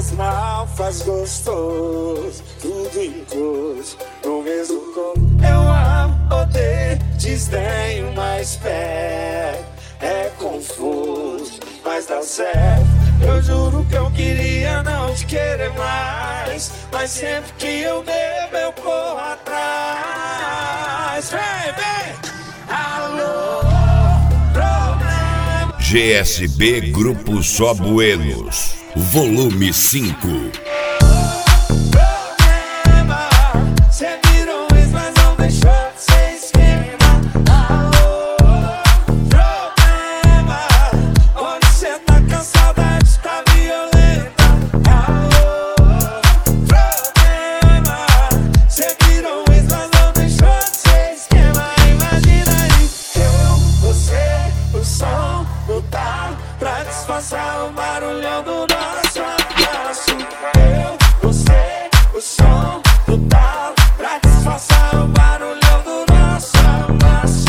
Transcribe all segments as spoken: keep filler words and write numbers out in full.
faz mal, faz gostoso, tudo incluso no mesmo corpo. Eu amo, odeio, desdenho, mas perto. É confuso, mas dá certo. Eu juro que eu queria não te querer mais, mas sempre que eu bebo eu corro atrás. Vem, vem, alô, problema. G S B Grupo Só Buenos, volume cinco. Disfarçar o barulhão do nosso abraço. Eu, você, o som do talo, pra disfarçar o barulhão do nosso abraço.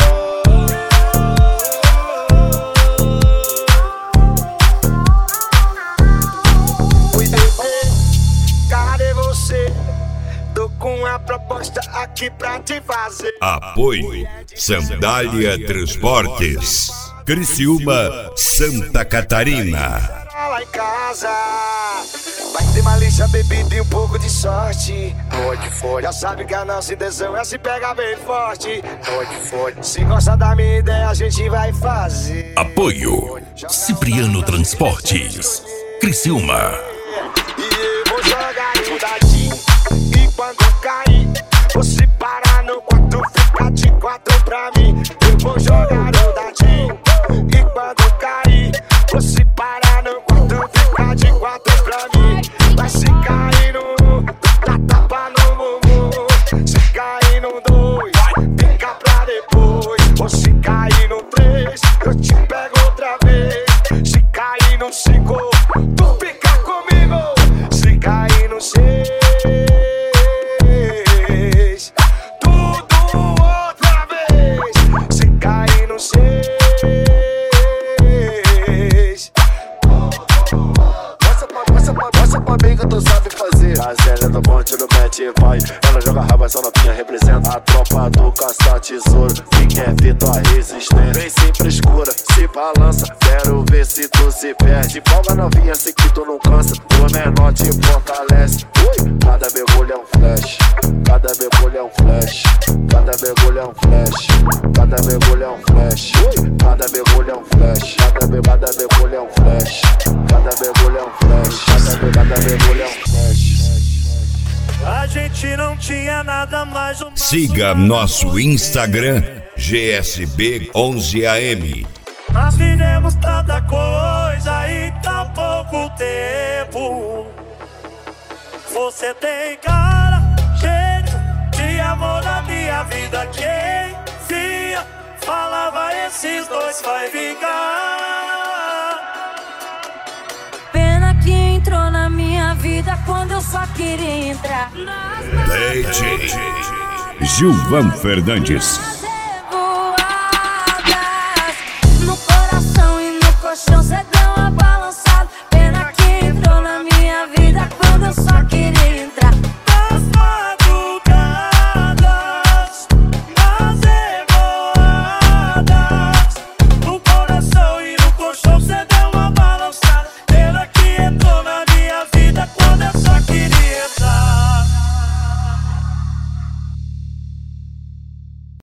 Oi, bebê, cadê você? Tô com a proposta aqui pra te fazer. Apoio Sandália Transportes, Criciúma, Santa Catarina. Lá em casa vai ter malícia, bebida e um pouco de sorte. Pode, pode, já sabe que a nossa intenção é se pegar bem forte. Pode, pode, se gosta da minha ideia a gente vai fazer. Apoio Cipriano Transportes, Criciúma. E eu vou jogar o dadinho, e quando cair você parar no quarto, fica de quatro pra mim. Eu vou jogar o dadinho, e quando cair você parar no quarto, fica de quatro pra mim. Mas se cair no um, dá tapa no bumbum. Se cair no dois, fica pra depois. Ou se cair no três, eu te pego outra vez. Se cair no cinco, tu fica comigo. Se cair no seis, tudo outra vez. Se cair no seis, mostra pra mim que tu sabe fazer. A Zélia do monte no mete e vai. Ela joga raba, essa novinha representa a tropa do caça tesouro. Quem quer ver tua resistência, vem sem frescura, se balança. Quero ver se tu se perde. Palma novinha, sei que tu não cansa. O menor te fortalece. Ui, cada mergulho é um flash. Cada mergulho é um flash. Cada mergulho é um flash. Cada mergulho é um flash. Ui, cada mergulho é um flash. Cada mergulho é um flash. Cada mergulho é um flash. Cada mergulho é um flash. A gente não tinha nada mais. Siga nosso Instagram G S B onze A M. Nós vivemos tanta coisa em tão pouco tempo. Você tem cara, jeito de amor na minha vida. Quem via, falava esses dois vai vingar. Pena que entrou na minha vida quando eu só queria entrar. D J Gilvan Fernandes.